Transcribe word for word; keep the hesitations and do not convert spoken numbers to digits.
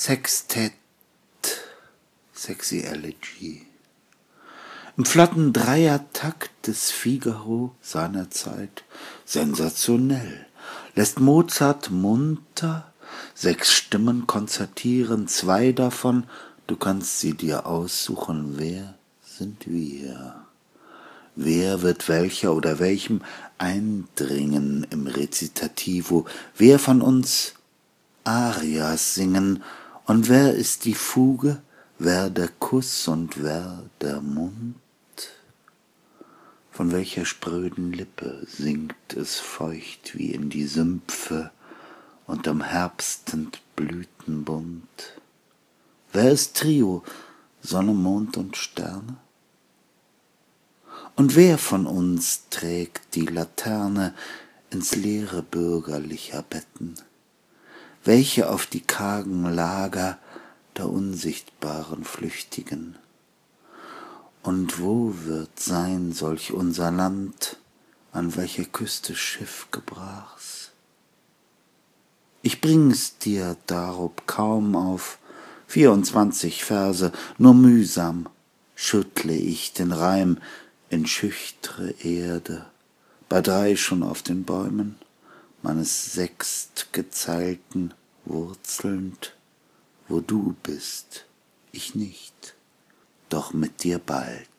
Sextett, Sexy Elegy. Im flotten Dreiertakt des Figaro seiner Zeit sensationell, lässt Mozart munter sechs Stimmen konzertieren, zwei davon, du kannst sie dir aussuchen, wer sind wir? Wer wird welcher oder welchem eindringen im Rezitativo? Wer von uns Arias singen? Und wer ist die Fuge? Wer der Kuss und wer der Mund? Von welcher spröden Lippe singt es feucht wie in die Sümpfe unterm herbstend Blütenbund? Wer ist Trio, Sonne, Mond und Sterne? Und wer von uns trägt die Laterne ins leere bürgerlicher Betten? Welche auf die kargen Lager der unsichtbaren Flüchtigen? Und wo wird sein solch unser Land, an welcher Küste Schiff gebrach's? Ich bring's dir darob kaum auf vierundzwanzig Verse, nur mühsam schüttle ich den Reim in schüchtre Erde, bei drei schon auf den Bäumen meines sechstgezeilten wurzelnd, wo du bist, ich nicht, doch mit dir bald.